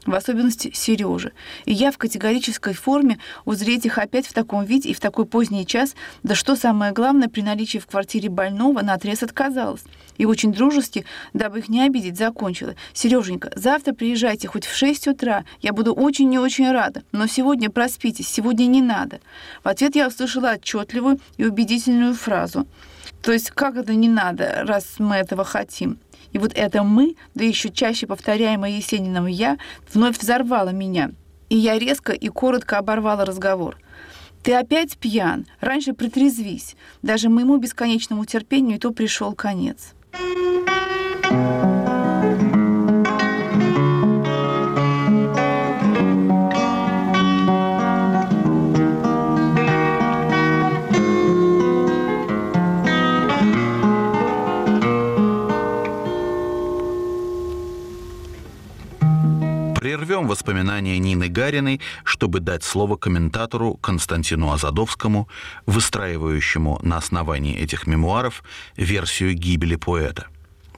в особенности Сережи. И я в категорической форме узреть их опять в таком виде и в такой поздний час, да что самое главное, при наличии в квартире больного наотрез отказалась. И очень дружески, дабы их не обидеть, закончила. «Сереженька, завтра приезжайте хоть в шесть утра, я буду очень и очень рада, но сегодня проспитесь, сегодня не надо». В ответ я услышала отчетливую и убедительную фразу. То есть как это не надо, раз мы этого хотим? И вот это «мы», да еще чаще повторяемое Есениным «я», вновь взорвало меня. И я резко и коротко оборвала разговор. «Ты опять пьян? Раньше притрезвись». Даже моему бесконечному терпению и то пришел конец. Прервем воспоминания Нины Гариной, чтобы дать слово комментатору Константину Азадовскому, выстраивающему на основании этих мемуаров версию гибели поэта.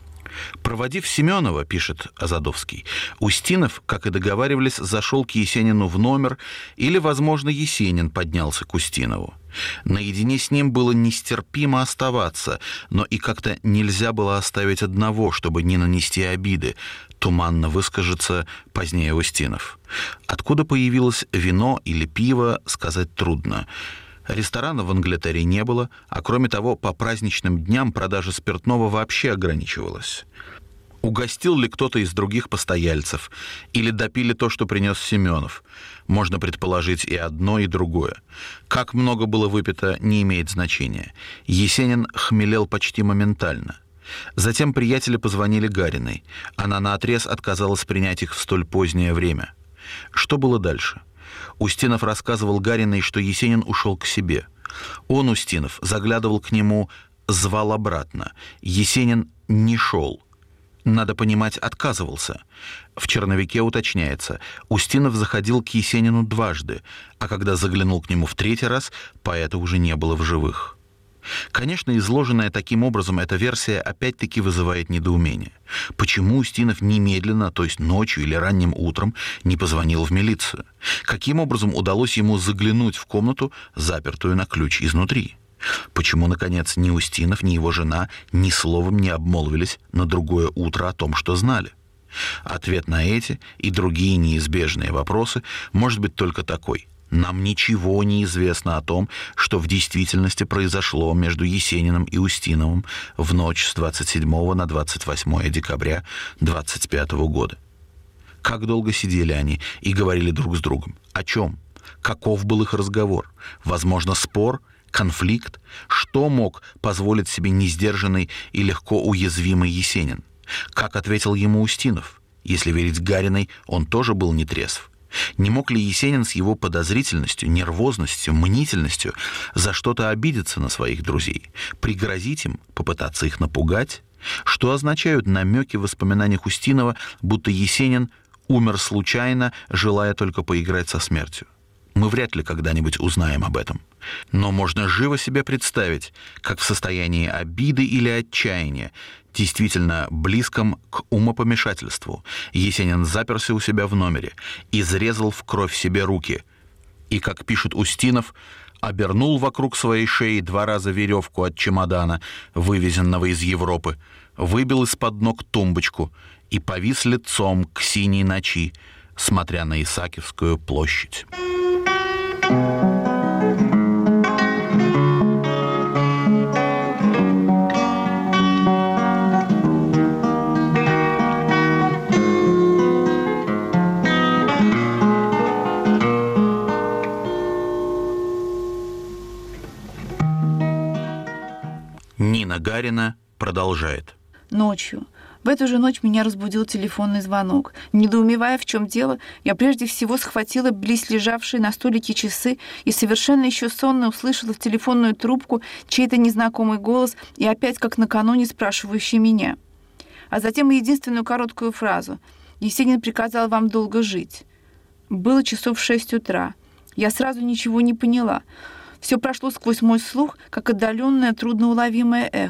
Проводив Семенова, пишет Азадовский, Устинов, как и договаривались, зашел к Есенину в номер, или, возможно, Есенин поднялся к Устинову. Наедине с ним было нестерпимо оставаться, но и как-то нельзя было оставить одного, чтобы не нанести обиды, туманно выскажется позднее Устинов. Откуда появилось вино или пиво, сказать трудно. Ресторана в Англитере не было, а кроме того, по праздничным дням продажа спиртного вообще ограничивалась. Угостил ли кто-то из других постояльцев, или допили то, что принес Семенов? Можно предположить и одно, и другое. Как много было выпито, не имеет значения. Есенин хмелел почти моментально. Затем приятели позвонили Гариной. Она наотрез отказалась принять их в столь позднее время. Что было дальше? Устинов рассказывал Гариной, что Есенин ушел к себе. Он, Устинов, заглядывал к нему, звал обратно. Есенин не шел. Надо понимать, отказывался. В черновике уточняется, Устинов заходил к Есенину дважды, а когда заглянул к нему в третий раз, поэта уже не было в живых. Конечно, изложенная таким образом эта версия опять-таки вызывает недоумение. Почему Устинов немедленно, то есть ночью или ранним утром, не позвонил в милицию? Каким образом удалось ему заглянуть в комнату, запертую на ключ изнутри? Почему, наконец, ни Устинов, ни его жена ни словом не обмолвились на другое утро о том, что знали? Ответ на эти и другие неизбежные вопросы может быть только такой. Нам ничего не известно о том, что в действительности произошло между Есениным и Устиновым в ночь с двадцать седьмого на двадцать восьмое декабря двадцать пятого года. Как долго сидели они и говорили друг с другом? О чем? Каков был их разговор? Возможно, спор? Конфликт? Что мог позволить себе несдержанный и легко уязвимый Есенин? Как ответил ему Устинов? Если верить Гариной, он тоже был нетрезв. Не мог ли Есенин с его подозрительностью, нервозностью, мнительностью за что-то обидеться на своих друзей, пригрозить им, попытаться их напугать? Что означают намеки в воспоминаниях Устинова, будто Есенин умер случайно, желая только поиграть со смертью? Мы вряд ли когда-нибудь узнаем об этом. Но можно живо себе представить, как в состоянии обиды или отчаяния, действительно близком к умопомешательству, Есенин заперся у себя в номере, изрезал в кровь себе руки и, как пишет Устинов, обернул вокруг своей шеи два раза веревку от чемодана, вывезенного из Европы, выбил из-под ног тумбочку и повис лицом к синей ночи, смотря на Исаакиевскую площадь. Нина Гарина продолжает. Ночью. В эту же ночь меня разбудил телефонный звонок. Недоумевая, в чем дело, я прежде всего схватила близ лежавшие на столике часы и совершенно еще сонно услышала в телефонную трубку чей-то незнакомый голос и опять, как накануне, спрашивающий меня. А затем единственную короткую фразу. «Есенин приказал вам долго жить». Было часов в шесть утра. Я сразу ничего не поняла. Все прошло сквозь мой слух, как отдаленное, трудноуловимое эхо.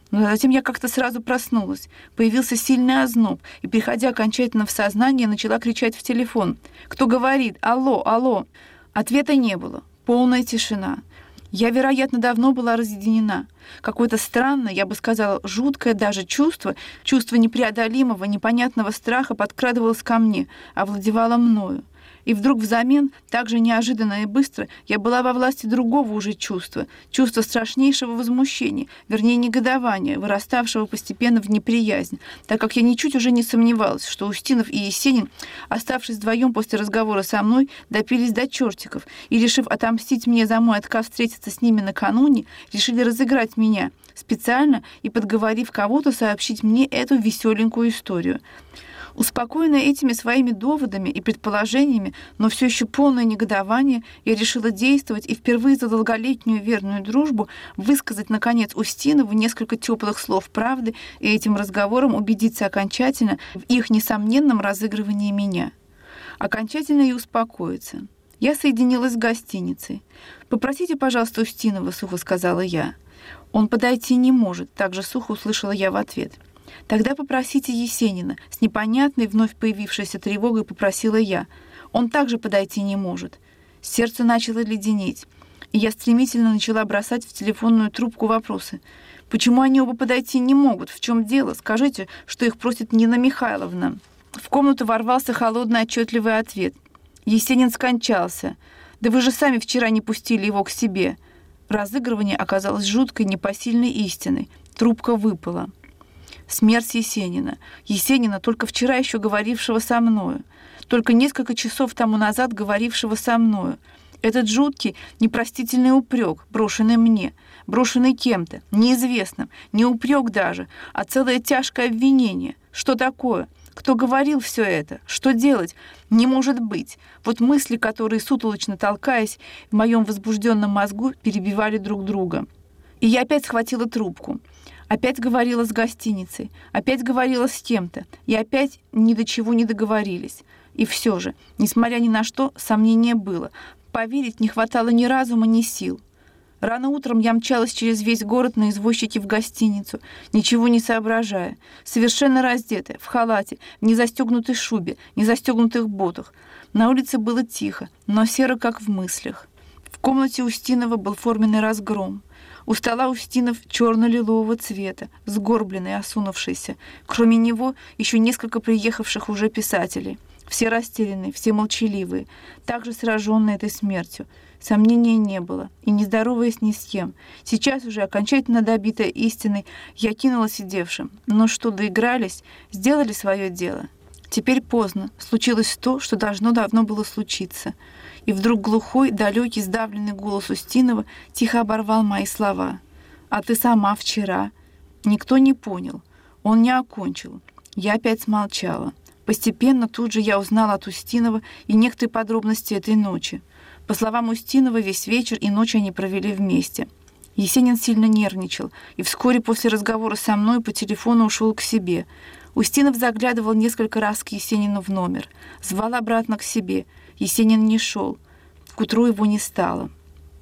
Но затем я как-то сразу проснулась. Появился сильный озноб, и, приходя окончательно в сознание, начала кричать в телефон. «Кто говорит? Алло, алло!» Ответа не было. Полная тишина. Я, вероятно, давно была разъединена. Какое-то странное, я бы сказала, жуткое даже чувство, чувство непреодолимого, непонятного страха подкрадывалось ко мне, овладевало мною. И вдруг взамен, так же неожиданно и быстро, я была во власти другого уже чувства, чувства страшнейшего возмущения, вернее негодования, выраставшего постепенно в неприязнь, так как я ничуть уже не сомневалась, что Устинов и Есенин, оставшись вдвоем после разговора со мной, допились до чертиков и, решив отомстить мне за мой отказ встретиться с ними накануне, решили разыграть меня, специально и подговорив кого-то сообщить мне эту веселенькую историю. Успокоенная этими своими доводами и предположениями, но все еще полное негодование, я решила действовать и впервые за долголетнюю верную дружбу высказать, наконец, Устинову несколько теплых слов правды и этим разговором убедиться окончательно в их несомненном разыгрывании меня. Окончательно и успокоиться. Я соединилась с гостиницей. «Попросите, пожалуйста, Устинова», — сухо сказала я. «Он подойти не может», — также сухо услышала я в ответ. «Тогда попросите Есенина», — с непонятной вновь появившейся тревогой попросила я. «Он также подойти не может». Сердце начало леденеть, и я стремительно начала бросать в телефонную трубку вопросы. «Почему они оба подойти не могут? В чем дело? Скажите, что их просит Нина Михайловна». В комнату ворвался холодный отчетливый ответ. «Есенин скончался. Да вы же сами вчера не пустили его к себе». Разыгрывание оказалось жуткой, непосильной истиной. Трубка выпала. Смерть Есенина. Есенина, только вчера еще говорившего со мною. Только несколько часов тому назад говорившего со мною. Этот жуткий, непростительный упрек, брошенный мне, брошенный кем-то, неизвестным, не упрек даже, а целое тяжкое обвинение. Что такое? Кто говорил все это? Что делать? Не может быть. Вот мысли, которые, сутолочно толкаясь, в моем возбужденном мозгу перебивали друг друга. И я опять схватила трубку. Опять говорила с гостиницей, опять говорила с кем-то, и опять ни до чего не договорились. И все же, несмотря ни на что, сомнение было. Поверить не хватало ни разума, ни сил. Рано утром я мчалась через весь город на извозчике в гостиницу, ничего не соображая, совершенно раздетая, в халате, в незастегнутой шубе, незастегнутых ботах. На улице было тихо, но серо, как в мыслях. В комнате Устинова был форменный разгром. У стола Устинов черно-лилового цвета, сгорбленный, осунувшийся. Кроме него еще несколько приехавших уже писателей. Все растерянные, все молчаливые, также сраженные этой смертью. Сомнений не было, и не здороваясь ни с кем. Сейчас уже окончательно добитая истиной, я кинула сидевшим. Но что, доигрались, сделали свое дело. Теперь поздно, случилось то, что должно давно было случиться. И вдруг глухой, далекий, сдавленный голос Устинова тихо оборвал мои слова. «А ты сама вчера». Никто не понял. Он не окончил. Я опять смолчала. Постепенно тут же я узнала от Устинова и некоторые подробности этой ночи. По словам Устинова, весь вечер и ночь они провели вместе. Есенин сильно нервничал и вскоре после разговора со мной по телефону ушел к себе. Устинов заглядывал несколько раз к Есенину в номер, звал обратно к себе. Есенин не шел. К утру его не стало.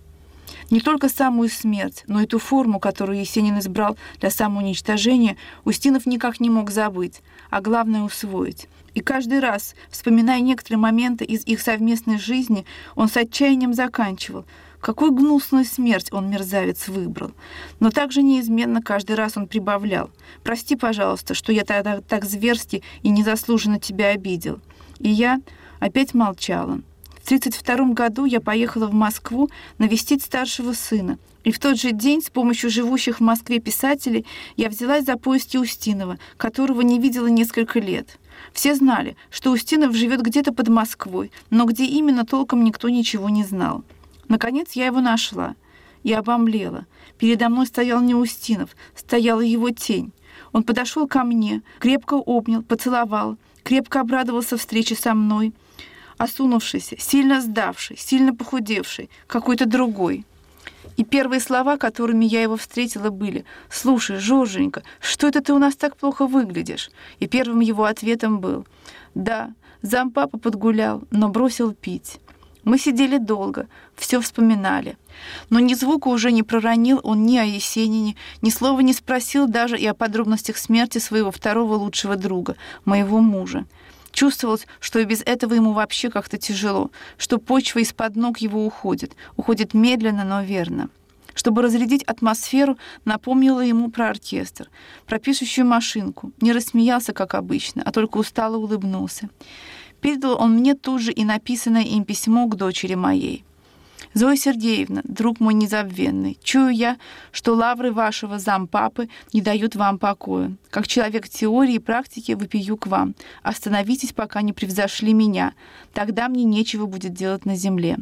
Не только самую смерть, но и ту форму, которую Есенин избрал для самоуничтожения, Устинов никак не мог забыть, а главное — усвоить. И каждый раз, вспоминая некоторые моменты из их совместной жизни, он с отчаянием заканчивал. Какую гнусную смерть он, мерзавец, выбрал. Но также неизменно каждый раз он прибавлял. «Прости, пожалуйста, что я тогда так зверски и незаслуженно тебя обидел». И я опять молчала. В тридцать втором году я поехала в Москву навестить старшего сына. И в тот же день с помощью живущих в Москве писателей я взялась за поиски Устинова, которого не видела несколько лет. Все знали, что Устинов живет где-то под Москвой, но где именно толком никто ничего не знал. Наконец я его нашла и обомлела. Передо мной стоял не Устинов, стояла его тень. Он подошел ко мне, крепко обнял, поцеловал, крепко обрадовался встрече со мной. Осунувшийся, сильно сдавший, сильно похудевший, какой-то другой. И первые слова, которыми я его встретила, были: «Слушай, Жорженька, что это ты у нас так плохо выглядишь?» И первым его ответом был: «Да, зампапа подгулял, но бросил пить». Мы сидели долго, все вспоминали. Но ни звука уже не проронил он ни о Есенине, ни слова не спросил даже и о подробностях смерти своего второго лучшего друга, моего мужа. Чувствовалось, что и без этого ему вообще как-то тяжело, что почва из-под ног его уходит, уходит медленно, но верно. Чтобы разрядить атмосферу, напомнила ему про оркестр, про пишущую машинку. Не рассмеялся, как обычно, а только устало улыбнулся. Передал он мне тут же и написанное им письмо к дочери моей. «Зоя Сергеевна, друг мой незабвенный, чую я, что лавры вашего зампапы не дают вам покоя. Как человек теории и практики вопию к вам. Остановитесь, пока не превзошли меня. Тогда мне нечего будет делать на земле».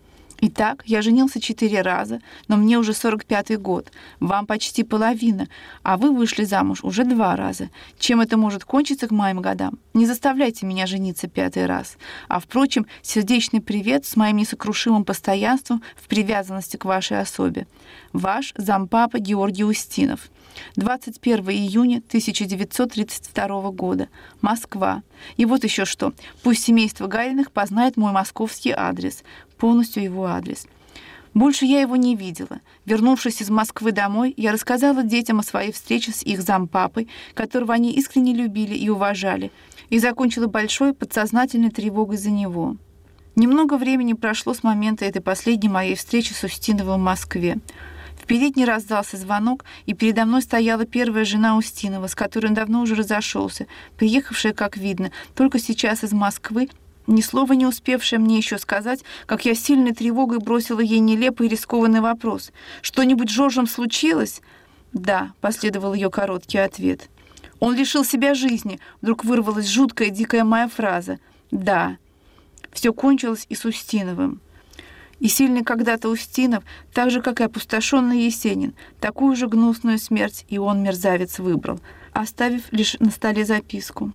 Итак, я женился четыре раза, но мне уже сорок пятый год, вам почти половина, а вы вышли замуж уже два раза. Чем это может кончиться к моим годам? Не заставляйте меня жениться пятый раз. А, впрочем, сердечный привет с моим несокрушимым постоянством в привязанности к вашей особе. Ваш зампапа Георгий Устинов. двадцать первого июня тысяча девятьсот тридцать второго года. Москва. И вот еще что. Пусть семейство Гариных познает мой московский адрес. Полностью его адрес. Больше я его не видела. Вернувшись из Москвы домой, я рассказала детям о своей встрече с их зампапой, которого они искренне любили и уважали, и закончила большой подсознательной тревогой за него. Немного времени прошло с момента этой последней моей встречи с Устиновым в Москве. В передней раздался звонок, и передо мной стояла первая жена Устинова, с которой он давно уже разошелся, приехавшая, как видно, только сейчас из Москвы, ни слова не успевшая мне еще сказать, как я сильной тревогой бросила ей нелепый и рискованный вопрос. «Что-нибудь с Жоржем случилось?» «Да», — последовал ее короткий ответ. «Он лишил себя жизни», — вдруг вырвалась жуткая, дикая моя фраза. «Да». Все кончилось и с Устиновым. И сильный когда-то Устинов, так же, как и опустошенный Есенин, такую же гнусную смерть и он, мерзавец, выбрал, оставив лишь на столе записку.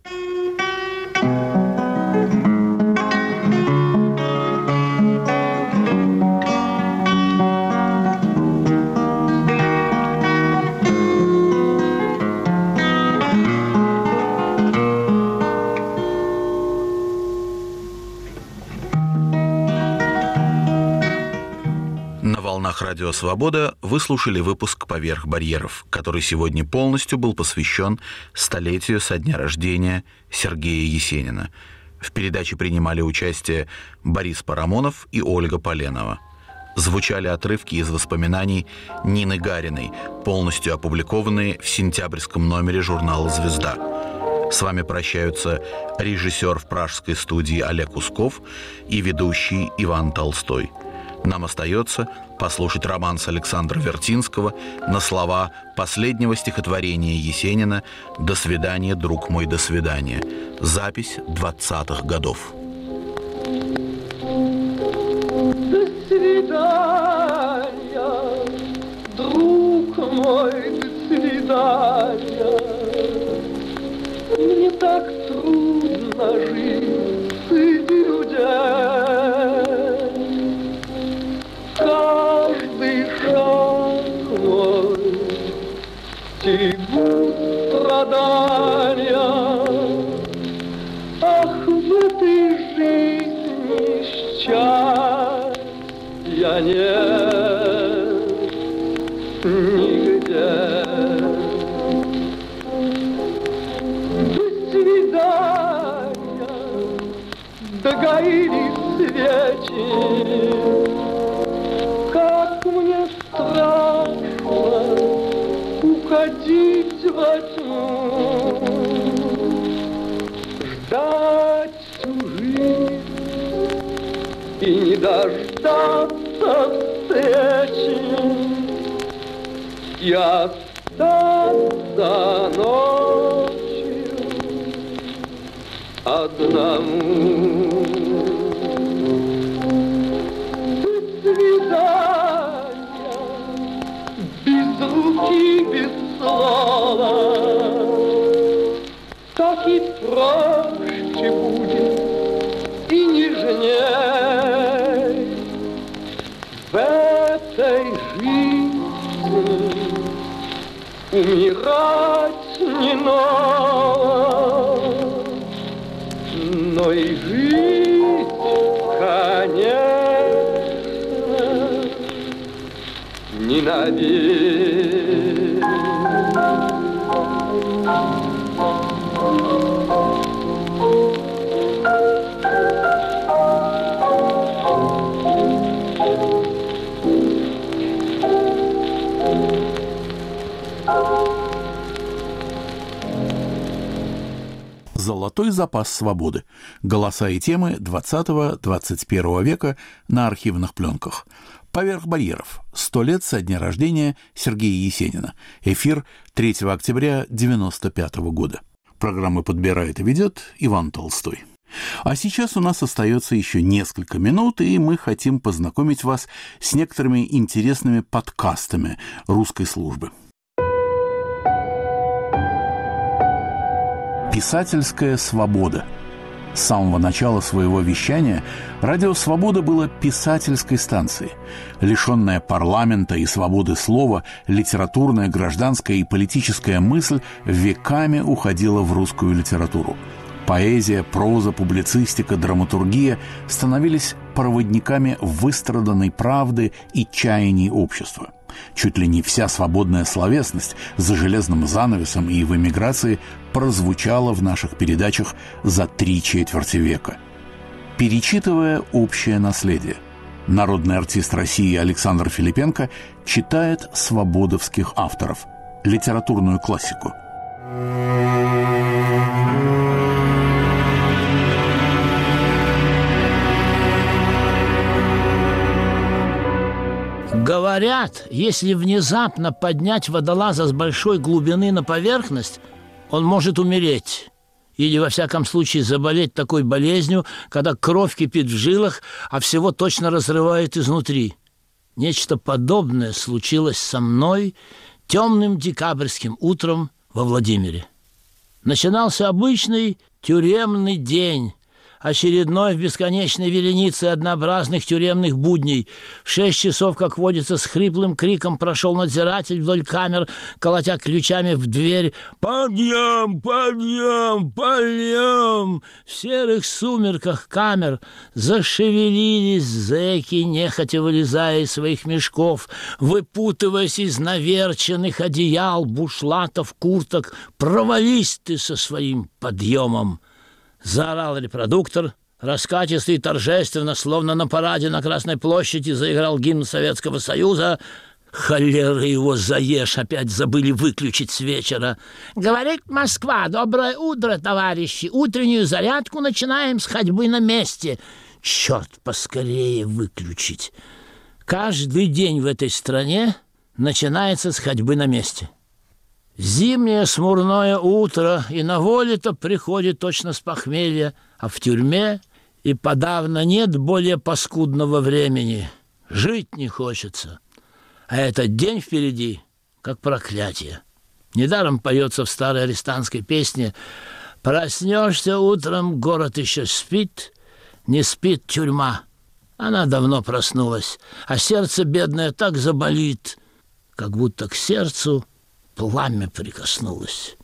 «Радио Свобода» вы слушали выпуск «Поверх барьеров», который сегодня полностью был посвящен столетию со дня рождения Сергея Есенина. В передаче принимали участие Борис Парамонов и Ольга Поленова. Звучали отрывки из воспоминаний Нины Гариной, полностью опубликованные в сентябрьском номере журнала «Звезда». С вами прощаются режиссер в пражской студии Олег Усков и ведущий Иван Толстой. Нам остается послушать романс Александра Вертинского на слова последнего стихотворения Есенина «До свидания, друг мой, до свидания». Запись двадцатых годов. До свидания, друг мой, до свидания. Мне так трудно жить среди людей. Каждый шаг мой тягут страдания. Ах, в этой жизни счастья нет нигде. До свидания, догорели свечи. Как мне страшно уходить во тьму, ждать всю жизнь и не дождаться встречи, и остаться ночью одному. Без руки, без слова, так и проще будет и нежней. В этой жизни умирать не ново, но и жить, конечно. навек. «Золотой запас свободы. Голоса и темы двадцатого-двадцать первого века на архивных пленках». «Поверх барьеров. Сто лет со дня рождения Сергея Есенина». Эфир третьего октября девяносто пятого года. Программу подбирает и ведет Иван Толстой. А сейчас у нас остается еще несколько минут, и мы хотим познакомить вас с некоторыми интересными подкастами русской службы. Писательская свобода. С самого начала своего вещания радио «Свобода» было писательской станцией. Лишенная парламента и свободы слова, литературная, гражданская и политическая мысль веками уходила в русскую литературу. Поэзия, проза, публицистика, драматургия становились проводниками выстраданной правды и чаяний общества. Чуть ли не вся свободная словесность за железным занавесом и в эмиграции прозвучала в наших передачах за три четверти века. Перечитывая общее наследие, народный артист России Александр Филипенко читает свободовских авторов, литературную классику. Говорят, если внезапно поднять водолаза с большой глубины на поверхность, он может умереть. Или, во всяком случае, заболеть такой болезнью, когда кровь кипит в жилах, а всего точно разрывает изнутри. Нечто подобное случилось со мной темным декабрьским утром во Владимире. Начинался обычный тюремный день, очередной в бесконечной веренице однообразных тюремных будней. В шесть часов, как водится, с хриплым криком прошел надзиратель вдоль камер, колотя ключами в дверь. «Подъем! Подъем! Подъем!» В серых сумерках камер зашевелились зэки, нехотя вылезая из своих мешков, выпутываясь из наверченных одеял, бушлатов, курток. «Провались ты со своим подъемом!» Заорал репродуктор, раскатисто и торжественно, словно на параде на Красной площади, заиграл гимн Советского Союза. Холера его заешь, опять забыли выключить с вечера. «Говорит Москва, доброе утро, товарищи, утреннюю зарядку начинаем с ходьбы на месте». Черт, поскорее выключить. Каждый день в этой стране начинается с ходьбы на месте. Зимнее смурное утро, и на воле-то приходит точно с похмелья, а в тюрьме и подавно нет более паскудного времени. Жить не хочется. А этот день впереди, как проклятие. Недаром поется в старой арестантской песне: «Проснешься утром, город еще спит, не спит тюрьма». Она давно проснулась, а сердце бедное так заболит, как будто к сердцу пламя прикоснулось.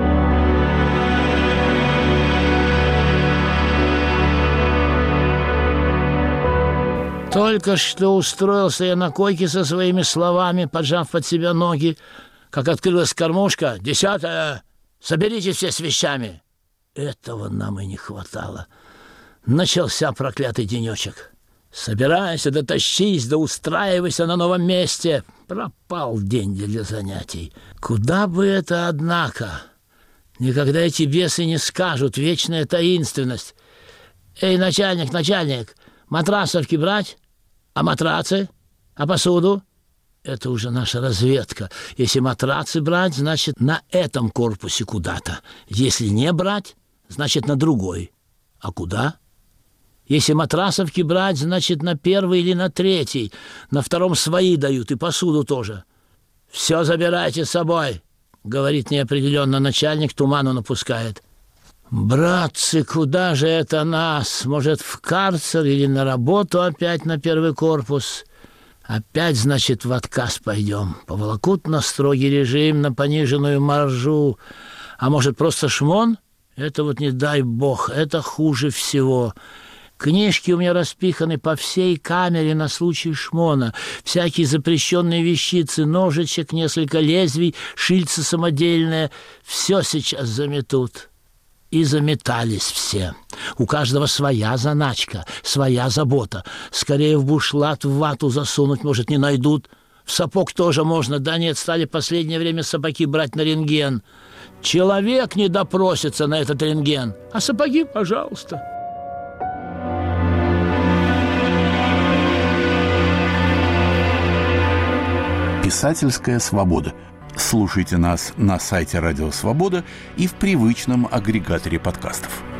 Только что устроился я на койке со своими словами, поджав под себя ноги, как открылась кормушка. «Десятая! Соберитесь все с вещами!» Этого нам и не хватало. Начался проклятый денечек. Собирайся, да тащись, да устраивайся на новом месте. Пропал день для занятий. Куда бы это, однако? Никогда эти бесы не скажут, вечная таинственность. Эй, начальник, начальник, матрасовки брать? А матрацы? А посуду? Это уже наша разведка. Если матрацы брать, значит, на этом корпусе куда-то. Если не брать, значит, на другой. А куда? Если матрасовки брать, значит, на первый или на третий. На втором свои дают, и посуду тоже. «Все забирайте с собой», — говорит неопределенно начальник, туману напускает. «Братцы, куда же это нас? Может, в карцер или на работу опять на первый корпус? Опять, значит, в отказ пойдем. Поволокут на строгий режим, на пониженную маржу. А может, просто шмон? Это вот не дай бог, это хуже всего. Книжки у меня распиханы по всей камере на случай шмона. Всякие запрещенные вещицы, ножичек, несколько лезвий, шильца самодельное. Все сейчас заметут. И заметались все. У каждого своя заначка, своя забота. Скорее в бушлат, в вату засунуть, может, не найдут. В сапог тоже можно. Да нет, стали в последнее время сапоги брать на рентген. Человек не допросится на этот рентген. А сапоги, пожалуйста. Писательская свобода. Слушайте нас на сайте Радио Свобода и в привычном агрегаторе подкастов.